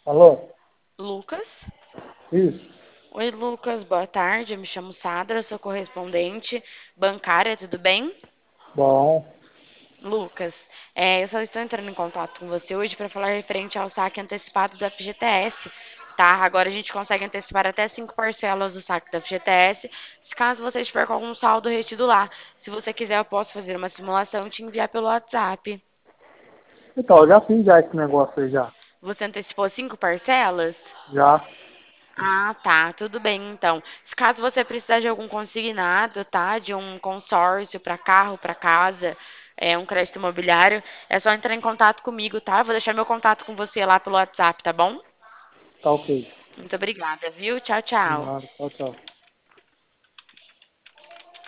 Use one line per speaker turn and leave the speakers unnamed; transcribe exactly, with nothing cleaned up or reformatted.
Alô?
Lucas?
Isso.
Oi, Lucas, boa tarde. Eu me chamo Sadra, sou correspondente bancária, tudo bem?
Bom.
Lucas, é, eu só estou entrando em contato com você hoje para falar referente ao saque antecipado do F G T S, tá? Agora a gente consegue antecipar até cinco parcelas do saque do F G T S, se caso você estiver com algum saldo retido lá. Se você quiser, eu posso fazer uma simulação e te enviar pelo WhatsApp.
Então, eu já fiz já esse negócio aí já.
Você antecipou cinco parcelas?
Já.
Ah, tá, tudo bem então. Se caso você precisar de algum consignado, tá? De um consórcio para carro, para casa, é um crédito imobiliário, é só entrar em contato comigo, tá? Vou deixar meu contato com você lá pelo WhatsApp, tá bom?
Tá ok.
Muito obrigada, viu? Tchau,
De
tchau.
nada. Tchau, tchau.